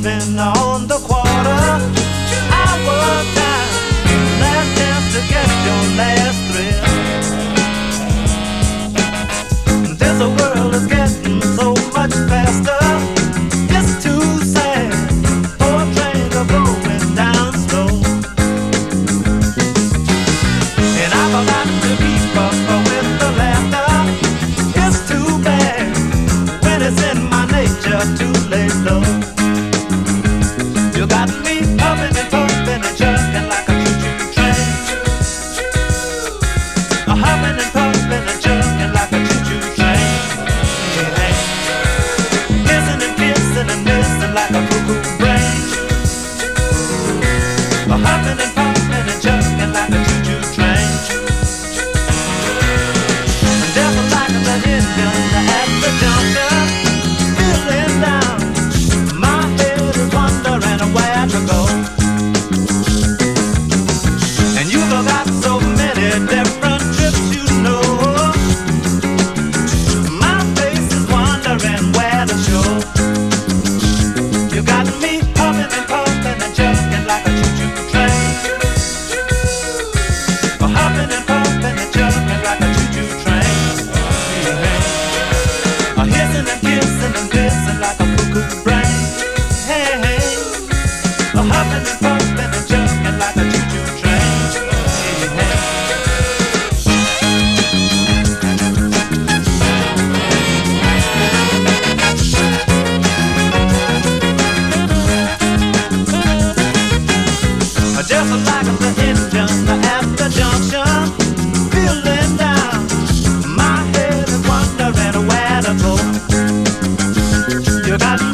moving on the quarter hour time. Last chance to get your last thrill. This world is getting so much faster. It's too sad for trains are going down slow. And I forgot to keep up with the laughter. It's too bad when it's in my nature to lay low. You got me pumping and pumping and jerking like a choo-choo train. Humming and pumping and jerking like a choo-choo train. Hey, kissing and kissing and missing like a cuckoo brain. Humming and pumping and jerking like a choo-choo train. Just like the engine at the junction, feeling down. My head is wondering where to go. And you've got so many different trips, you know. My face is wondering where to show. You got me humming and pumping and jerking like a choo-choo train. Humming and pumping and jerking like a choo-choo train. Hissing and kissing and missing like a cuckoo brain. Hey, hey. Humming and pumping and jerking like a choo-choo train. Hey, hey. Just like the engine at the junction, feeling down. My head is wondering where to go. You got